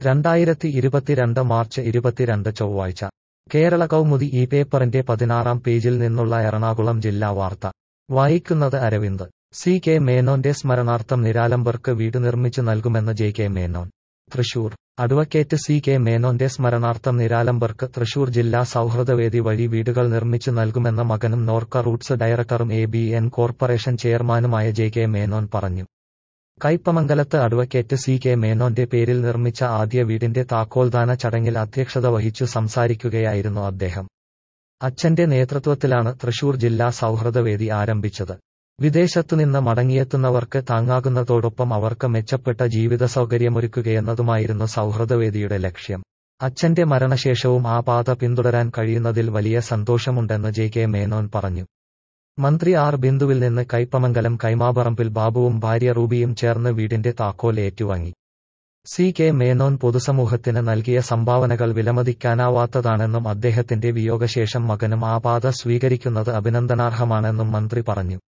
2022 March 22 ചൊവ്വാഴ്ച കേരള കൗമുദി ഈ പേപ്പറിന്റെ 16-ാം പേജിൽ നിന്നുള്ള എറണാകുളം ജില്ലാ വാർത്ത വായിക്കുന്നത് അരവിന്ദ്. സി കെ മേനോന്റെ സ്മരണാർത്ഥം നിരാലംബർക്ക് വീട് നിർമ്മിച്ചു നൽകുമെന്ന് J K Menon. Thrissur. Advocate C K മേനോന്റെ സ്മരണാർത്ഥം നിരാലംബർക്ക് തൃശൂർ ജില്ലാ സൗഹൃദവേദി വഴി വീടുകൾ നിർമ്മിച്ചു നൽകുമെന്ന് മകനും നോർക്ക റൂട്ട്സ് ഡയറക്ടറും ABN കോർപ്പറേഷൻ ചെയർമാനുമായ ജെ കെ മേനോൻ പറഞ്ഞു. കയ്പമംഗലത്ത് അഡ്വക്കേറ്റ് സി കെ മേനോന്റെ പേരിൽ നിർമ്മിച്ച ആദ്യ വീടിന്റെ താക്കോൽദാന ചടങ്ങിൽ അധ്യക്ഷത വഹിച്ചു സംസാരിക്കുകയായിരുന്നു അദ്ദേഹം. അച്ഛന്റെ നേതൃത്വത്തിലാണ് തൃശൂർ ജില്ലാ സൗഹൃദവേദി ആരംഭിച്ചത്. വിദേശത്തുനിന്ന് മടങ്ങിയെത്തുന്നവർക്ക് താങ്ങാകുന്നതോടൊപ്പം അവർക്ക് മെച്ചപ്പെട്ട ജീവിത സൗകര്യമൊരുക്കുകയെന്നതുമായിരുന്നു സൗഹൃദവേദിയുടെ ലക്ഷ്യം. അച്ഛന്റെ മരണശേഷവും ആ പാത പിന്തുടരാൻ കഴിയുന്നതിൽ വലിയ സന്തോഷമുണ്ടെന്ന് ജെ കെ മേനോൻ പറഞ്ഞു. മന്ത്രി ആർ ബിന്ദുവിൽ നിന്ന് കയ്പമംഗലം കൈമാപറമ്പിൽ ബാബുവും ഭാര്യ റൂബിയും ചേർന്ന് വീടിന്റെ താക്കോൽ ഏറ്റുവാങ്ങി. സി കെ മേനോൻ പൊതുസമൂഹത്തിന് നൽകിയ സംഭാവനകൾ വിലമതിക്കാനാവാത്തതാണെന്നും അദ്ദേഹത്തിന്റെ വിയോഗശേഷം മകനും ആ പാത സ്വീകരിക്കുന്നത് അഭിനന്ദനാർഹമാണെന്നും മന്ത്രി പറഞ്ഞു.